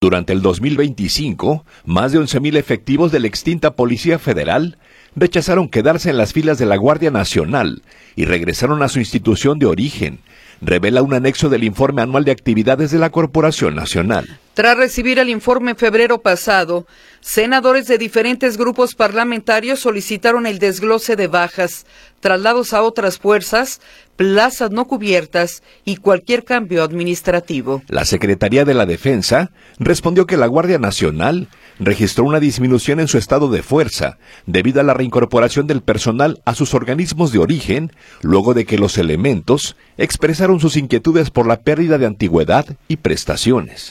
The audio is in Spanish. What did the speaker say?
Durante el 2025, más de 11,000 efectivos de la extinta Policía Federal rechazaron quedarse en las filas de la Guardia Nacional y regresaron a su institución de origen, revela un anexo del informe anual de actividades de la Corporación Nacional. Tras recibir el informe en febrero pasado, senadores de diferentes grupos parlamentarios solicitaron el desglose de bajas, traslados a otras fuerzas, plazas no cubiertas y cualquier cambio administrativo. La Secretaría de la Defensa respondió que la Guardia Nacional registró una disminución en su estado de fuerza debido a la reincorporación del personal a sus organismos de origen, luego de que los elementos expresaron sus inquietudes por la pérdida de antigüedad y prestaciones.